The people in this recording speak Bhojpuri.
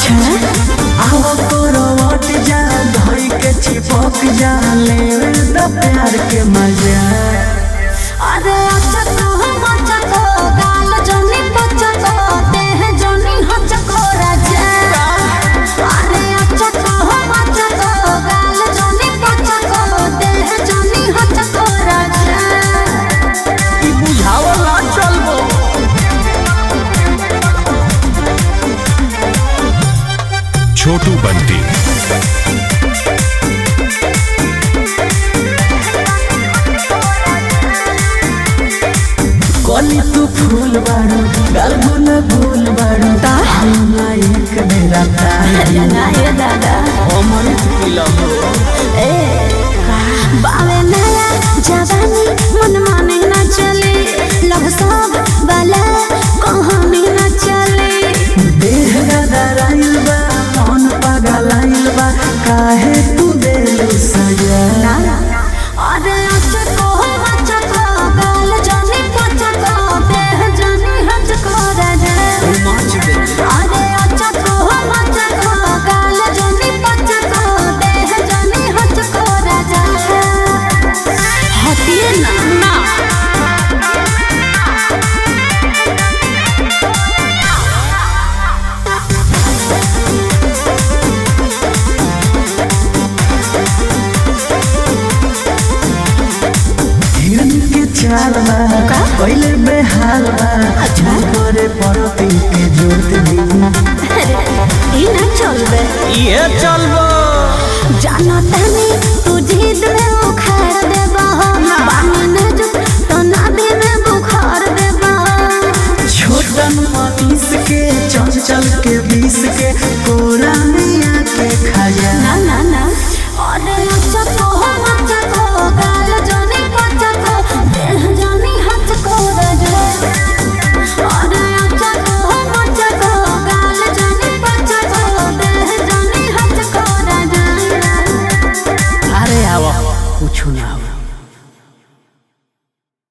अच्छा आवा करवट जा धई के चिपक जा ले द प्यार के मजा। अरे अच्छा तो गाल जनी पचको देह जनी हचको राजा। अरे अच्छा तो गाल जनी पचको देह जनी हचको राजा। ई बुझावला चलबो छोटू बंटी कली तू फूल बारू गलगुल भूल बारू हमरा एक बेरा तारी ना ये दादा अमृत पिलम ए बावे नया जवानी मन माने ना चले लव सब वाला कहानी ना चले। देह गदराइल बा मन पगलाइल बा काहे तू देलू सजा। अरे अचको गाल जानी पचको देह जानी हचको राजा। अरे अचको गाल जानी पचको देह जानी हचको राजा। हटिए ना हिरन के चाल बा पहले बेहाल बा करे परती के जोत दी ई ना चलबे ये चलबो जाना तनी तू जिद में उखाड़ देबा पानी ने जो तो नाभि में बुखार देबा। छोटन मनीष के चंचल के बीस के कोरा मिया के खाया। ना ना ना अरे अचको गाल जानी पचको देह जानी हचको राजा। अरे अचको गाल जानी पचको देह जानी हचको राजा। अरे आवा कुछ ना